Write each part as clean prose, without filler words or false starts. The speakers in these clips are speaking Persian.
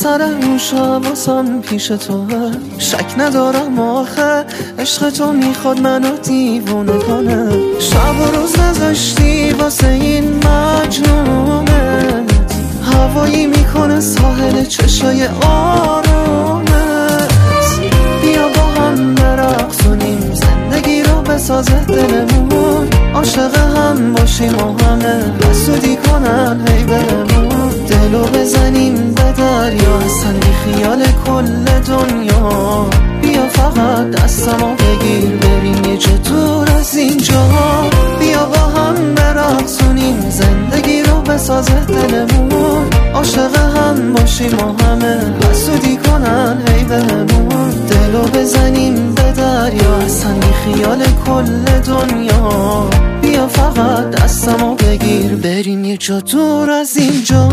سر اون شباسم پیش توه، شک ندارم آخه عشق تو میخواد منو دیوونه کنه. شب و روز نذاشتی واسه این مجنونت، هوایی میکنه ساحل چشای آرومت. بیا با هم برقصونیم زندگی رو بسازه دلمون، عاشق هم باشیم و همه حسودی کنن هی بهمون. دلو بزنیم به دریا اصلا بی خیال کل دنیا، بیا فقط دستمو بگیر بریم یه جا دور از اینجا. بیا با هم برقصونیم زندگی رو بسازه دلمون، عاشق هم باشیم و همه حسودی کنن هی بهمون. دلو بزنیم به دریا اصلا بی خیال کل دنیا، بیا فقط دستمو بگیر بریم یه جا دور از اینجا.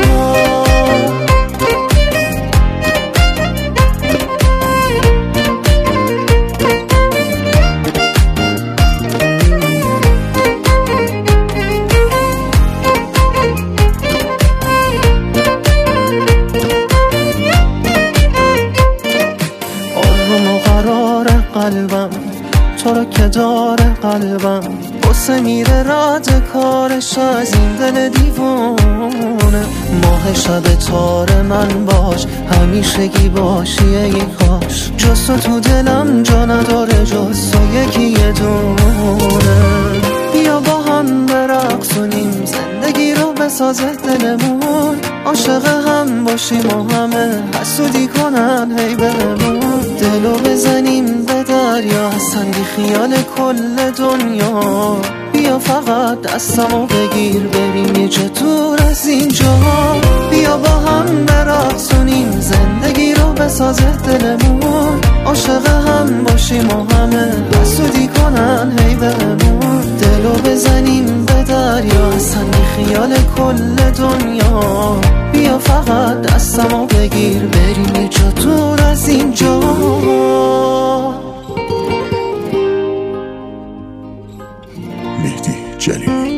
آروم و قرار قلبم تو رو که داره قلبم، بسه میره رد کارش از این دل دیوونه. ماه شب تار من باش همیشگی باشی ای کاش، جز تو دلم جا نداره جز تو یکی یه دونه. بیا با هم برقصونیم زندگی رو بسازه دلمون، عاشق هم باشیم و همه حسودی کنن هی بهمون. دلو بزنیم به دریا اصلا بی خیال کل دنیا، بیا فقط دستمو بگیر بریم یه جا دور از اینجا. بیا با هم برقصونیم زندگی رو بسازه دلمون، عاشق هم باشیم و همه حسودی کنن هی بهمون. دلو بزنیم به دریا اصلا بی خیال کل دنیا، بیا فقط دستمو بگیر بریم یه جا دور از اینجا. مهدی جلیلی.